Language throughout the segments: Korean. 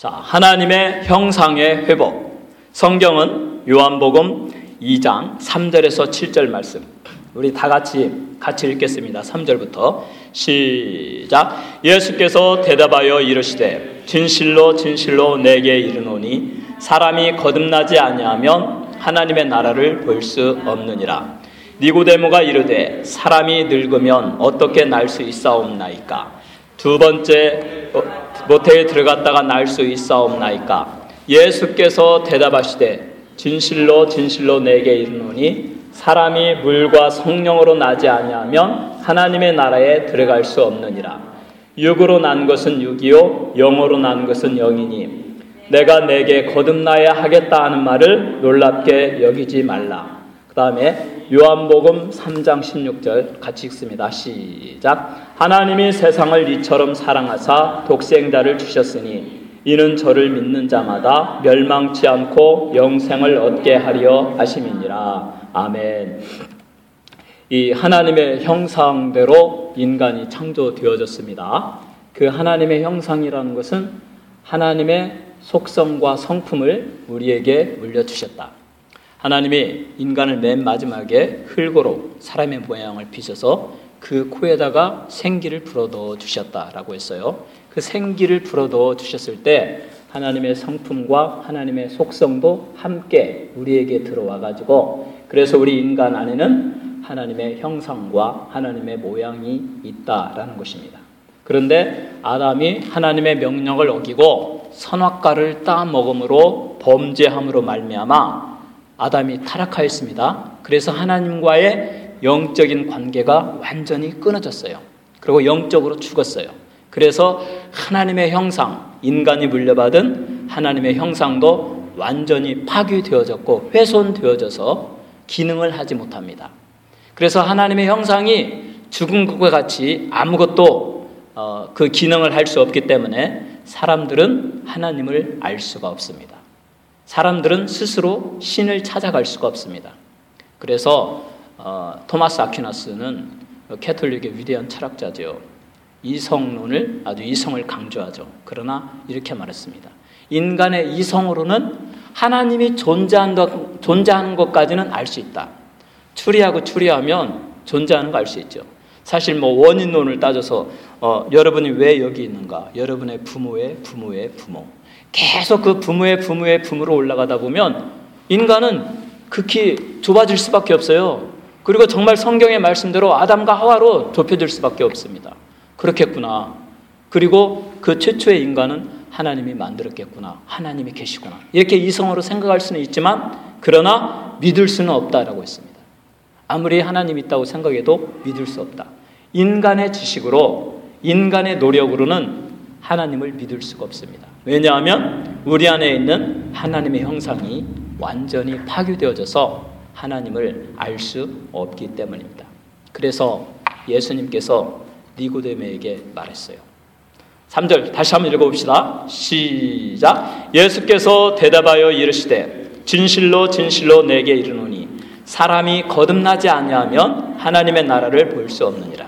자, 하나님의 형상의 회복. 성경은 요한복음 2장 3절에서 7절 말씀. 우리 다 같이 읽겠습니다. 3절부터 시작. 예수께서 대답하여 이르시되 진실로 진실로 내게 이르노니 사람이 거듭나지 아니하면 하나님의 나라를 볼 수 없느니라. 니고데모가 이르되 사람이 늙으면 어떻게 날 수 있사옵나이까? 두 번째 모태에 들어갔다가 날 수 있사옵나이까? 예수께서 대답하시되 진실로 진실로 내게 이르노니 사람이 물과 성령으로 나지 아니하면 하나님의 나라에 들어갈 수 없느니라. 육으로 난 것은 육이요 영으로 난 것은 영이니 내가 내게 거듭나야 하겠다 하는 말을 놀랍게 여기지 말라. 그 다음에 요한복음 3장 16절 같이 읽습니다. 시작. 하나님이 세상을 이처럼 사랑하사 독생자를 주셨으니 이는 저를 믿는 자마다 멸망치 않고 영생을 얻게 하려 하심이니라. 아멘. 이 하나님의 형상대로 인간이 창조되어졌습니다. 그 하나님의 형상이라는 것은 하나님의 속성과 성품을 우리에게 물려주셨다. 하나님이 인간을 맨 마지막에 흙으로 사람의 모양을 빚어서 그 코에다가 생기를 불어넣어 주셨다라고 했어요. 그 생기를 불어넣어 주셨을 때 하나님의 성품과 하나님의 속성도 함께 우리에게 들어와 가지고 그래서 우리 인간 안에는 하나님의 형상과 하나님의 모양이 있다라는 것입니다. 그런데 아담이 하나님의 명령을 어기고 선악과를 따먹음으로 범죄함으로 말미암아 아담이 타락하였습니다. 그래서 하나님과의 영적인 관계가 완전히 끊어졌어요. 그리고 영적으로 죽었어요. 그래서 하나님의 형상, 인간이 물려받은 하나님의 형상도 완전히 파괴되어졌고 훼손되어져서 기능을 하지 못합니다. 그래서 하나님의 형상이 죽은 것과 같이 아무것도 그 기능을 할 수 없기 때문에 사람들은 하나님을 알 수가 없습니다. 사람들은 스스로 신을 찾아갈 수가 없습니다. 그래서 토마스 아퀴나스는 캐톨릭의 위대한 철학자죠. 이성론을 아주 이성을 강조하죠. 그러나 이렇게 말했습니다. 인간의 이성으로는 하나님이 존재하는 것까지는 알 수 있다. 추리하고 추리하면 존재하는 거 알 수 있죠. 사실 원인론을 따져서 여러분이 왜 여기 있는가? 여러분의 부모의 부모의 부모. 계속 그 부모의 부모의 부모로 올라가다 보면 인간은 극히 좁아질 수밖에 없어요. 그리고 정말 성경의 말씀대로 아담과 하와로 좁혀질 수밖에 없습니다. 그렇겠구나. 그리고 그 최초의 인간은 하나님이 만들었겠구나. 하나님이 계시구나. 이렇게 이성으로 생각할 수는 있지만 그러나 믿을 수는 없다라고 했습니다. 아무리 하나님이 있다고 생각해도 믿을 수 없다. 인간의 지식으로 인간의 노력으로는 하나님을 믿을 수가 없습니다. 왜냐하면 우리 안에 있는 하나님의 형상이 완전히 파괴되어져서 하나님을 알 수 없기 때문입니다. 그래서 예수님께서 니고데모에게 말했어요. 3절 다시 한번 읽어봅시다. 시작. 예수께서 대답하여 이르시되 진실로 진실로 내게 이르노니 사람이 거듭나지 아니하면 하나님의 나라를 볼 수 없느니라.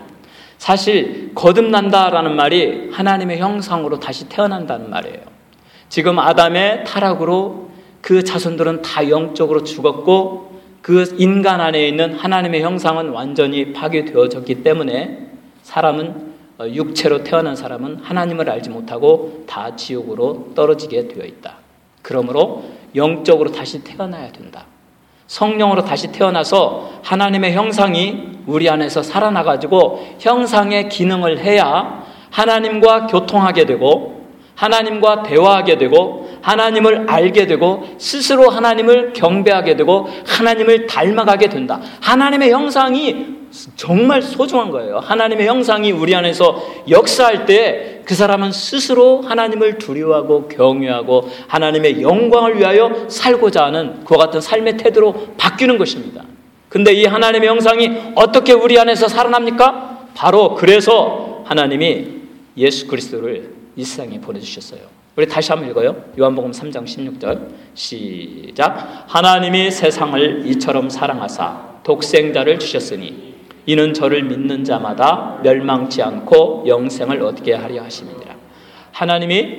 사실 거듭난다라는 말이 하나님의 형상으로 다시 태어난다는 말이에요. 지금 아담의 타락으로 그 자손들은 다 영적으로 죽었고 그 인간 안에 있는 하나님의 형상은 완전히 파괴되어졌기 때문에 사람은 육체로 태어난 사람은 하나님을 알지 못하고 다 지옥으로 떨어지게 되어 있다. 그러므로 영적으로 다시 태어나야 된다. 성령으로 다시 태어나서 하나님의 형상이 우리 안에서 살아나가지고 형상의 기능을 해야 하나님과 교통하게 되고 하나님과 대화하게 되고 하나님을 알게 되고 스스로 하나님을 경배하게 되고 하나님을 닮아가게 된다. 하나님의 형상이 정말 소중한 거예요. 하나님의 형상이 우리 안에서 역사할 때 그 사람은 스스로 하나님을 두려워하고 경외하고 하나님의 영광을 위하여 살고자 하는 그와 같은 삶의 태도로 바뀌는 것입니다. 근데 이 하나님의 형상이 어떻게 우리 안에서 살아납니까? 바로 그래서 하나님이 예수 그리스도를 이 세상에 보내주셨어요. 우리 다시 한번 읽어요. 요한복음 3장 16절 시작. 하나님이 세상을 이처럼 사랑하사 독생자를 주셨으니 이는 저를 믿는 자마다 멸망치 않고 영생을 얻게 하려 하심이니라. 하나님이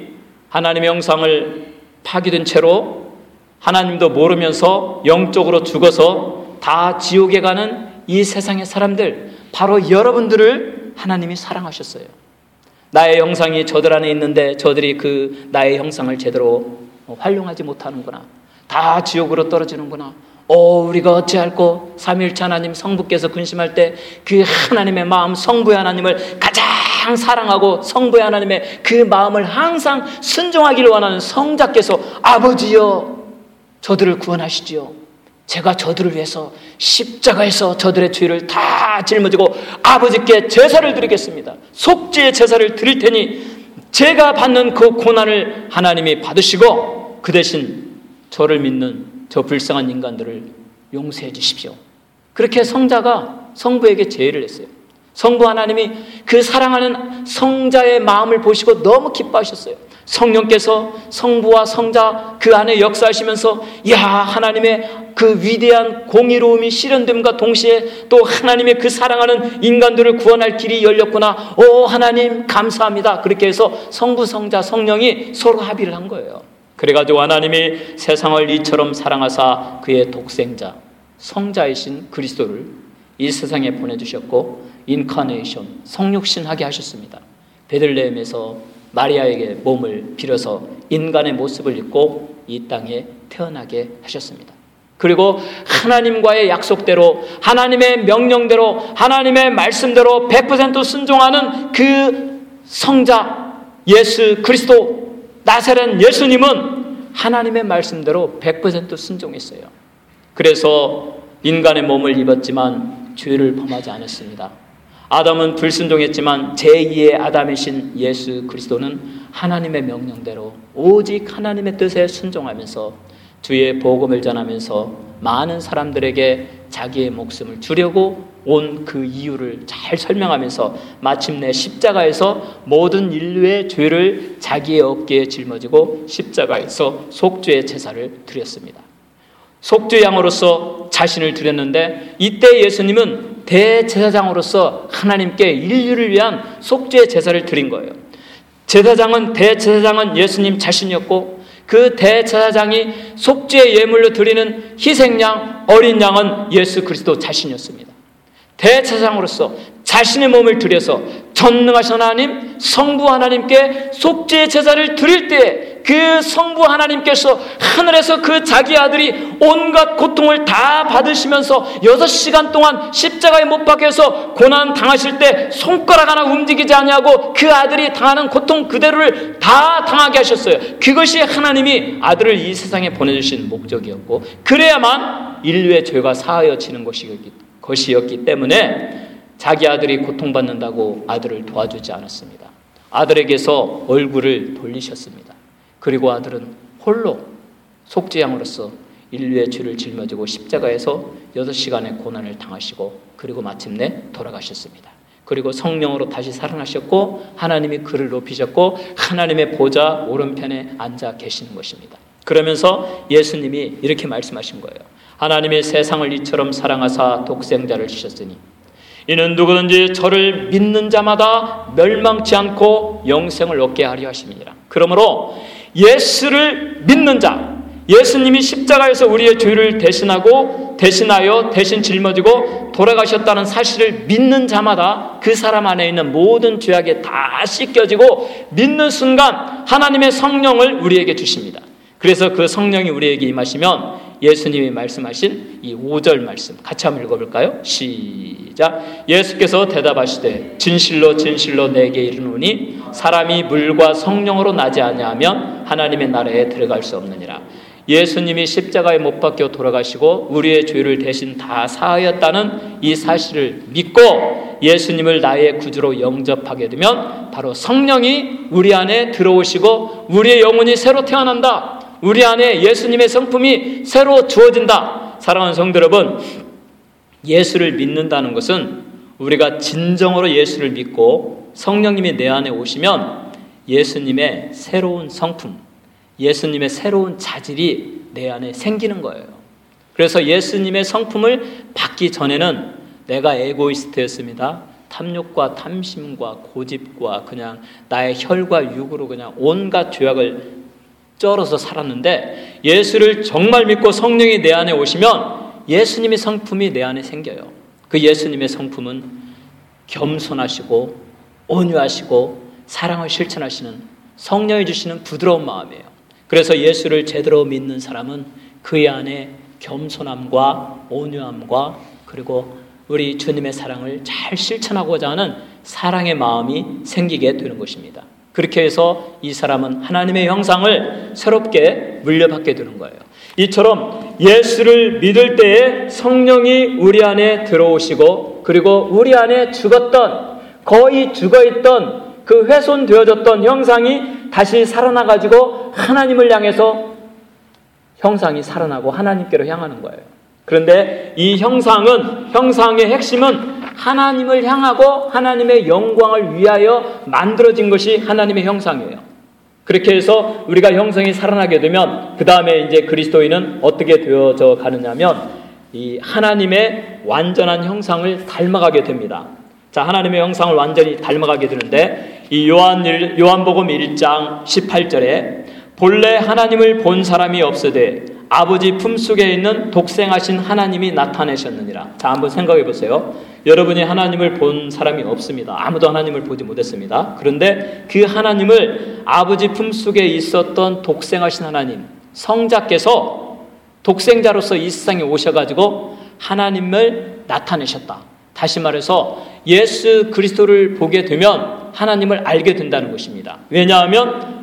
하나님의 형상을 파괴된 채로 하나님도 모르면서 영적으로 죽어서 다 지옥에 가는 이 세상의 사람들, 바로 여러분들을 하나님이 사랑하셨어요. 나의 형상이 저들 안에 있는데 저들이 그 나의 형상을 제대로 활용하지 못하는구나. 다 지옥으로 떨어지는구나. 우리가 어찌할꼬. 삼위일체 하나님 성부께서 근심할 때 그 하나님의 마음, 성부의 하나님을 가장 사랑하고 성부의 하나님의 그 마음을 항상 순종하기를 원하는 성자께서 아버지여 저들을 구원하시지요. 제가 저들을 위해서 십자가에서 저들의 죄를 다 짊어지고 아버지께 제사를 드리겠습니다. 속죄의 제사를 드릴 테니 제가 받는 그 고난을 하나님이 받으시고 그 대신 저를 믿는 저 불쌍한 인간들을 용서해 주십시오. 그렇게 성자가 성부에게 제의를 했어요. 성부 하나님이 그 사랑하는 성자의 마음을 보시고 너무 기뻐하셨어요. 성령께서 성부와 성자 그 안에 역사하시면서 하나님의 그 위대한 공의로움이 실현됨과 동시에 또 하나님의 그 사랑하는 인간들을 구원할 길이 열렸구나. 하나님 감사합니다. 그렇게 해서 성부, 성자, 성령이 서로 합의를 한 거예요. 그래가지고 하나님이 세상을 이처럼 사랑하사 그의 독생자 성자이신 그리스도를 이 세상에 보내주셨고 인카네이션 성육신하게 하셨습니다. 베들레헴에서 마리아에게 몸을 빌어서 인간의 모습을 입고 이 땅에 태어나게 하셨습니다. 그리고 하나님과의 약속대로 하나님의 명령대로 하나님의 말씀대로 100% 순종하는 그 성자 예수 그리스도 나사렛 예수님은 하나님의 말씀대로 100% 순종했어요. 그래서 인간의 몸을 입었지만 죄를 범하지 않았습니다. 아담은 불순종했지만 제2의 아담이신 예수 그리스도는 하나님의 명령대로 오직 하나님의 뜻에 순종하면서 주의 복음을 전하면서 많은 사람들에게 자기의 목숨을 주려고 온 그 이유를 잘 설명하면서 마침내 십자가에서 모든 인류의 죄를 자기의 어깨에 짊어지고 십자가에서 속죄의 제사를 드렸습니다. 속죄 양으로서 자신을 드렸는데 이때 예수님은 대제사장으로서 하나님께 인류를 위한 속죄의 제사를 드린 거예요. 대제사장은 예수님 자신이었고 그 대제사장이 속죄의 예물로 드리는 희생양 어린 양은 예수 그리스도 자신이었습니다. 대제사장으로서 자신의 몸을 들여서 전능하신 하나님 성부 하나님께 속죄의 제사를 드릴 때 그 성부 하나님께서 하늘에서 그 자기 아들이 온갖 고통을 다 받으시면서 6시간 동안 십자가에 못 박혀서 고난 당하실 때 손가락 하나 움직이지 아니하고 그 아들이 당하는 고통 그대로를 다 당하게 하셨어요. 그것이 하나님이 아들을 이 세상에 보내주신 목적이었고 그래야만 인류의 죄가 사하여지는 것이었기 때문에 자기 아들이 고통받는다고 아들을 도와주지 않았습니다. 아들에게서 얼굴을 돌리셨습니다. 그리고 아들은 홀로 속죄양으로서 인류의 죄를 짊어지고 십자가에서 6시간의 고난을 당하시고 그리고 마침내 돌아가셨습니다. 그리고 성령으로 다시 살아나셨고 하나님이 그를 높이셨고 하나님의 보좌 오른편에 앉아 계시는 것입니다. 그러면서 예수님이 이렇게 말씀하신 거예요. 하나님의 세상을 이처럼 사랑하사 독생자를 주셨으니 이는 누구든지 저를 믿는 자마다 멸망치 않고 영생을 얻게 하려 하심이니라. 그러므로 예수를 믿는 자, 예수님이 십자가에서 우리의 죄를 대신하여 대신 짊어지고 돌아가셨다는 사실을 믿는 자마다 그 사람 안에 있는 모든 죄악에 다 씻겨지고 믿는 순간 하나님의 성령을 우리에게 주십니다. 그래서 그 성령이 우리에게 임하시면 예수님이 말씀하신 이 5절 말씀 같이 한번 읽어볼까요? 시작. 예수께서 대답하시되 진실로 진실로 내게 이르노니 사람이 물과 성령으로 나지 아니하면 하나님의 나라에 들어갈 수 없느니라. 예수님이 십자가에 못 박혀 돌아가시고 우리의 죄를 대신 다 사하였다는 이 사실을 믿고 예수님을 나의 구주로 영접하게 되면 바로 성령이 우리 안에 들어오시고 우리의 영혼이 새로 태어난다. 우리 안에 예수님의 성품이 새로 주어진다. 사랑하는 성도 여러분, 예수를 믿는다는 것은 우리가 진정으로 예수를 믿고 성령님이 내 안에 오시면 예수님의 새로운 성품, 예수님의 새로운 자질이 내 안에 생기는 거예요. 그래서 예수님의 성품을 받기 전에는 내가 에고이스트였습니다. 탐욕과 탐심과 고집과 그냥 나의 혈과 육으로 그냥 온갖 죄악을 쩔어서 살았는데 예수를 정말 믿고 성령이 내 안에 오시면 예수님의 성품이 내 안에 생겨요. 그 예수님의 성품은 겸손하시고 온유하시고 사랑을 실천하시는 성령이 주시는 부드러운 마음이에요. 그래서 예수를 제대로 믿는 사람은 그의 안에 겸손함과 온유함과 그리고 우리 주님의 사랑을 잘 실천하고자 하는 사랑의 마음이 생기게 되는 것입니다. 그렇게 해서 이 사람은 하나님의 형상을 새롭게 물려받게 되는 거예요. 이처럼 예수를 믿을 때에 성령이 우리 안에 들어오시고 그리고 우리 안에 죽었던 거의 죽어있던 그 훼손되어졌던 형상이 다시 살아나가지고 하나님을 향해서 형상이 살아나고 하나님께로 향하는 거예요. 그런데 이 형상의 핵심은 하나님을 향하고 하나님의 영광을 위하여 만들어진 것이 하나님의 형상이에요. 그렇게 해서 우리가 형상이 살아나게 되면 그 다음에 이제 그리스도인은 어떻게 되어져 가느냐면 이 하나님의 완전한 형상을 닮아가게 됩니다. 자, 하나님의 형상을 완전히 닮아가게 되는데 이 요한복음 1장 18절에 본래 하나님을 본 사람이 없으되 아버지 품속에 있는 독생하신 하나님이 나타내셨느니라. 자, 한번 생각해 보세요. 여러분이 하나님을 본 사람이 없습니다. 아무도 하나님을 보지 못했습니다. 그런데 그 하나님을 아버지 품속에 있었던 독생하신 하나님, 성자께서 독생자로서 이 세상에 오셔가지고 하나님을 나타내셨다. 다시 말해서 예수 그리스도를 보게 되면 하나님을 알게 된다는 것입니다. 왜냐하면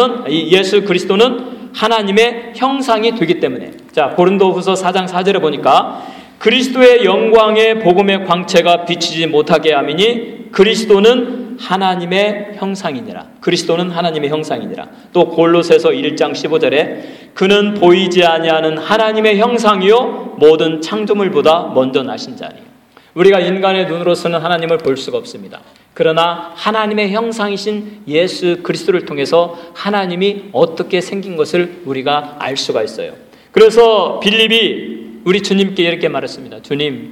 예수 그리스도는 하나님의 형상이 되기 때문에. 자, 고린도후서 4장 4절에 보니까 그리스도의 영광의 복음의 광채가 비치지 못하게 함이니 그리스도는 하나님의 형상이니라. 그리스도는 하나님의 형상이니라. 또 골로새서 1장 15절에 그는 보이지 아니하는 하나님의 형상이요 모든 창조물보다 먼저 나신 자니. 우리가 인간의 눈으로서는 하나님을 볼 수가 없습니다. 그러나 하나님의 형상이신 예수 그리스도를 통해서 하나님이 어떻게 생긴 것을 우리가 알 수가 있어요. 그래서 빌립이 우리 주님께 이렇게 말했습니다. 주님,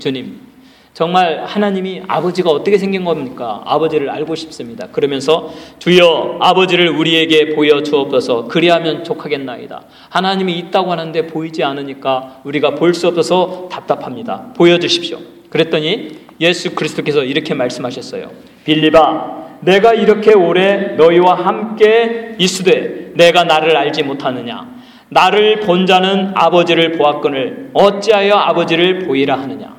정말 하나님이 아버지가 어떻게 생긴 겁니까? 아버지를 알고 싶습니다. 그러면서 주여 아버지를 우리에게 보여주옵소서. 그리하면 족하겠나이다. 하나님이 있다고 하는데 보이지 않으니까 우리가 볼 수 없어서 답답합니다. 보여주십시오. 그랬더니 예수 그리스도께서 이렇게 말씀하셨어요. 빌립아, 내가 이렇게 오래 너희와 함께 있으되 내가 나를 알지 못하느냐? 나를 본 자는 아버지를 보았거늘 어찌하여 아버지를 보이라 하느냐?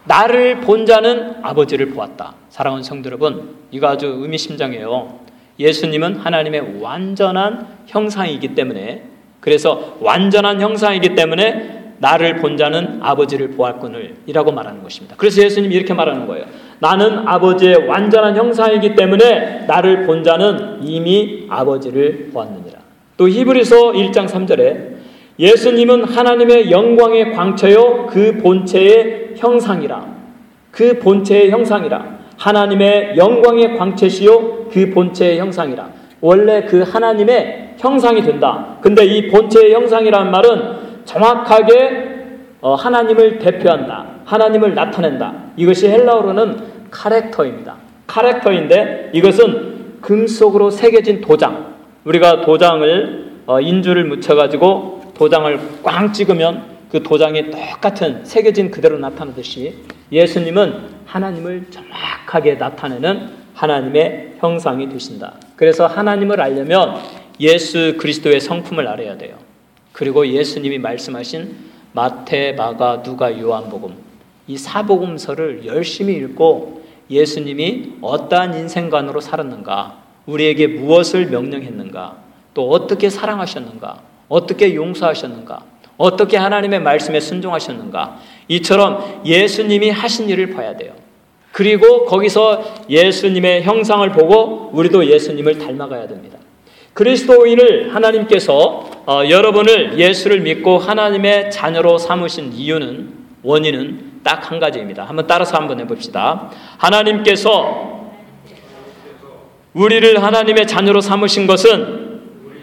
나를 본 자는 아버지를 보았다. 사랑하는 성도 여러분, 이거 아주 의미심장해요. 예수님은 하나님의 완전한 형상이기 때문에, 그래서 완전한 형상이기 때문에 나를 본 자는 아버지를 보았거늘 이라고 말하는 것입니다. 그래서 예수님이 이렇게 말하는 거예요. 나는 아버지의 완전한 형상이기 때문에 나를 본 자는 이미 아버지를 보았느니라. 또 히브리서 1장 3절에 예수님은 하나님의 영광의 광채요 그 본체의 형상이라. 그 본체의 형상이라. 하나님의 영광의 광채시요 그 본체의 형상이라. 원래 그 하나님의 형상이 된다. 근데 이 본체의 형상이라는 말은 정확하게 하나님을 대표한다. 하나님을 나타낸다. 이것이 헬라어로는 카렉터입니다. 카렉터인데 이것은 금속으로 새겨진 도장. 우리가 도장을 인주를 묻혀가지고 도장을 꽝 찍으면 그 도장이 똑같은 새겨진 그대로 나타나듯이 예수님은 하나님을 정확하게 나타내는 하나님의 형상이 되신다. 그래서 하나님을 알려면 예수 그리스도의 성품을 알아야 돼요. 그리고 예수님이 말씀하신 마태, 마가, 누가, 요한복음 이 사복음서를 열심히 읽고 예수님이 어떠한 인생관으로 살았는가, 우리에게 무엇을 명령했는가, 또 어떻게 사랑하셨는가, 어떻게 용서하셨는가, 어떻게 하나님의 말씀에 순종하셨는가, 이처럼 예수님이 하신 일을 봐야 돼요. 그리고 거기서 예수님의 형상을 보고 우리도 예수님을 닮아가야 됩니다. 그리스도인을 하나님께서 여러분을 예수를 믿고 하나님의 자녀로 삼으신 원인은 딱 한 가지입니다. 한번 따라서 한번 해봅시다. 하나님께서 우리를 하나님의 자녀로 삼으신 것은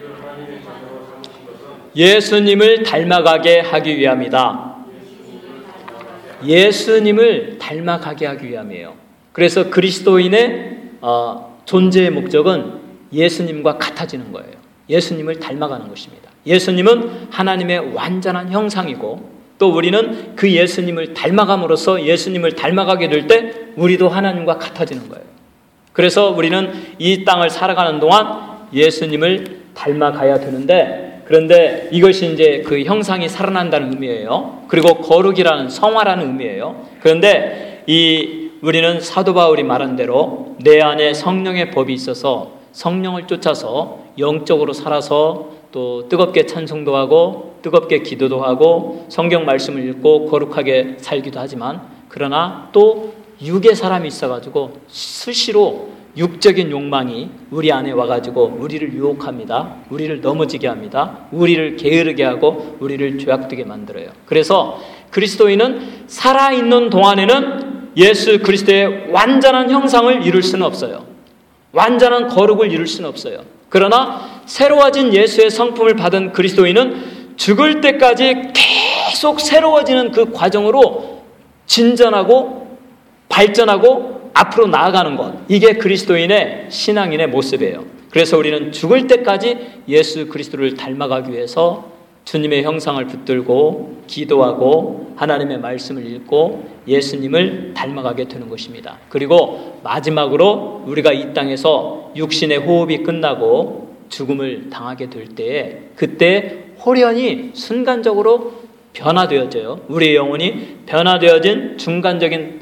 예수님을 닮아가게 하기 위함이다. 예수님을 닮아가게 하기 위함이에요. 그래서 그리스도인의 존재의 목적은 예수님과 같아지는 거예요. 예수님을 닮아가는 것입니다. 예수님은 하나님의 완전한 형상이고 또 우리는 그 예수님을 닮아감으로써 예수님을 닮아가게 될 때 우리도 하나님과 같아지는 거예요. 그래서 우리는 이 땅을 살아가는 동안 예수님을 닮아가야 되는데, 그런데 이것이 이제 그 형상이 살아난다는 의미예요. 그리고 거룩이라는 성화라는 의미예요. 그런데 우리는 사도 바울이 말한 대로 내 안에 성령의 법이 있어서 성령을 쫓아서 영적으로 살아서 또 뜨겁게 찬송도 하고 뜨겁게 기도도 하고 성경 말씀을 읽고 거룩하게 살기도 하지만, 그러나 또 육의 사람이 있어가지고 수시로 육적인 욕망이 우리 안에 와가지고 우리를 유혹합니다. 우리를 넘어지게 합니다. 우리를 게으르게 하고 우리를 죄악되게 만들어요. 그래서 그리스도인은 살아있는 동안에는 예수 그리스도의 완전한 형상을 이룰 수는 없어요. 완전한 거룩을 이룰 수는 없어요. 그러나 새로워진 예수의 성품을 받은 그리스도인은 죽을 때까지 계속 새로워지는 그 과정으로 진전하고 발전하고 앞으로 나아가는 것, 이게 그리스도인의 신앙인의 모습이에요. 그래서 우리는 죽을 때까지 예수 그리스도를 닮아가기 위해서 주님의 형상을 붙들고 기도하고 하나님의 말씀을 읽고 예수님을 닮아가게 되는 것입니다. 그리고 마지막으로 우리가 이 땅에서 육신의 호흡이 끝나고 죽음을 당하게 될 때에 그때 호련히 순간적으로 변화되어져요. 우리의 영혼이 변화되어진 중간적인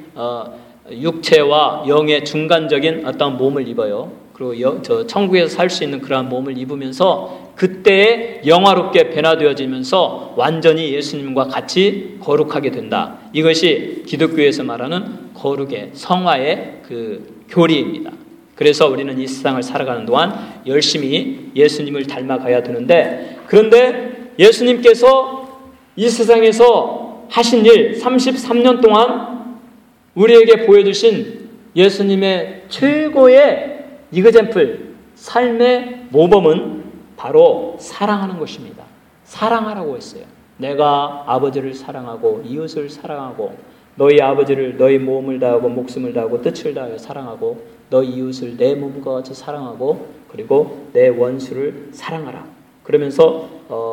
육체와 영의 중간적인 어떤 몸을 입어요. 그리고 천국에서 살 수 있는 그러한 몸을 입으면서 그때에 영화롭게 변화되어지면서 완전히 예수님과 같이 거룩하게 된다. 이것이 기독교에서 말하는 거룩의 성화의 그 교리입니다. 그래서 우리는 이 세상을 살아가는 동안 열심히 예수님을 닮아가야 되는데, 그런데 예수님께서 이 세상에서 하신 일 33년 동안 우리에게 보여주신 예수님의 최고의 이그젬플, 삶의 모범은 바로 사랑하는 것입니다. 사랑하라고 했어요. 내가 아버지를 사랑하고 이웃을 사랑하고 너희 아버지를 너희 몸을 다하고 목숨을 다하고 뜻을 다하여 사랑하고 너희 이웃을 내 몸과 같이 사랑하고 그리고 내 원수를 사랑하라. 그러면서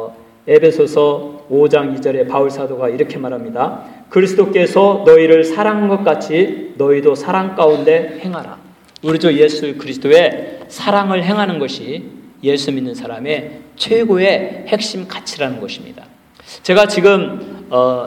에베소서 5장 2절에 바울 사도가 이렇게 말합니다. 그리스도께서 너희를 사랑한 것 같이 너희도 사랑 가운데 행하라. 우리 주 예수 그리스도의 사랑을 행하는 것이 예수 믿는 사람의 최고의 핵심 가치라는 것입니다. 제가 지금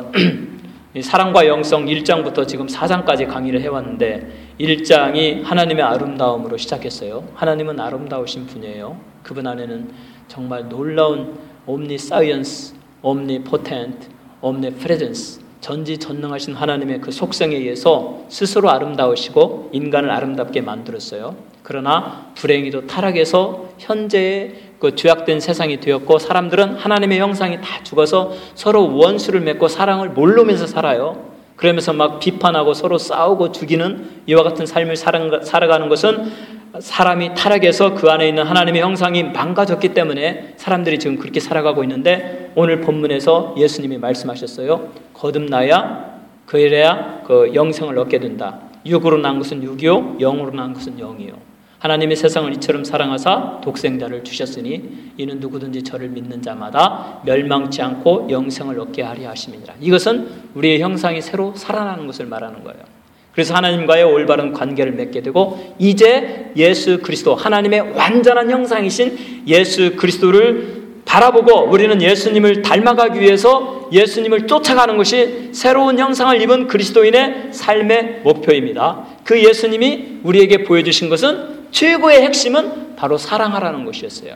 사랑과 영성 1장부터 지금 4장까지 강의를 해왔는데 1장이 하나님의 아름다움으로 시작했어요. 하나님은 아름다우신 분이에요. 그분 안에는 정말 놀라운 omniscience, omnipotent, omnipresence, 전지전능하신 하나님의 그 속성에 의해서 스스로 아름다우시고 인간을 아름답게 만들었어요. 그러나 불행히도 타락해서 현재의 그 죄악된 세상이 되었고 사람들은 하나님의 형상이 다 죽어서 서로 원수를 맺고 사랑을 모르면서 살아요. 그러면서 막 비판하고 서로 싸우고 죽이는 이와 같은 삶을 살아가는 것은 사람이 타락해서 그 안에 있는 하나님의 형상이 망가졌기 때문에 사람들이 지금 그렇게 살아가고 있는데, 오늘 본문에서 예수님이 말씀하셨어요. 거듭나야 그래야 그 영생을 얻게 된다. 육으로 난 것은 육이요 영으로 난 것은 영이요. 하나님의 세상을 이처럼 사랑하사 독생자를 주셨으니 이는 누구든지 저를 믿는 자마다 멸망치 않고 영생을 얻게 하려 하심이니라. 이것은 우리의 형상이 새로 살아나는 것을 말하는 거예요. 그래서 하나님과의 올바른 관계를 맺게 되고 이제 예수 그리스도, 하나님의 완전한 형상이신 예수 그리스도를 바라보고 우리는 예수님을 닮아가기 위해서 예수님을 쫓아가는 것이 새로운 형상을 입은 그리스도인의 삶의 목표입니다. 그 예수님이 우리에게 보여주신 것은 최고의 핵심은 바로 사랑하라는 것이었어요.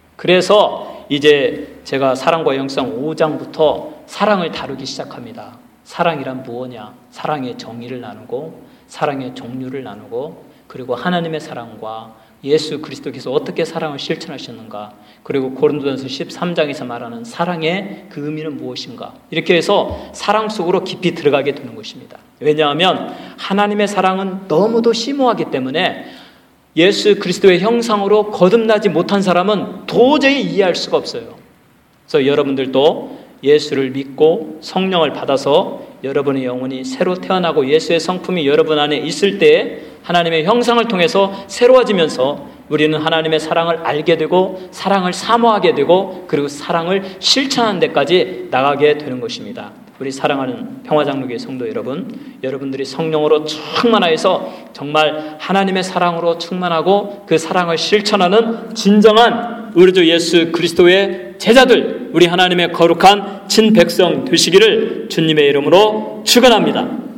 그래서 이제 제가 사랑과 영성 5장부터 사랑을 다루기 시작합니다. 사랑이란 무엇이냐? 사랑의 정의를 나누고 사랑의 종류를 나누고 그리고 하나님의 사랑과 예수 그리스도께서 어떻게 사랑을 실천하셨는가, 그리고 고린도전서 13장에서 말하는 사랑의 그 의미는 무엇인가, 이렇게 해서 사랑 속으로 깊이 들어가게 되는 것입니다. 왜냐하면 하나님의 사랑은 너무도 심오하기 때문에 예수 그리스도의 형상으로 거듭나지 못한 사람은 도저히 이해할 수가 없어요. 그래서 여러분들도 예수를 믿고 성령을 받아서 여러분의 영혼이 새로 태어나고 예수의 성품이 여러분 안에 있을 때 하나님의 형상을 통해서 새로워지면서 우리는 하나님의 사랑을 알게 되고 사랑을 사모하게 되고 그리고 사랑을 실천하는 데까지 나가게 되는 것입니다. 우리 사랑하는 평화장로교회 성도 여러분, 여러분들이 성령으로 충만하여서 정말 하나님의 사랑으로 충만하고 그 사랑을 실천하는 진정한 우리 주 예수 그리스도의 제자들, 우리 하나님의 거룩한 친백성 되시기를 주님의 이름으로 축원합니다.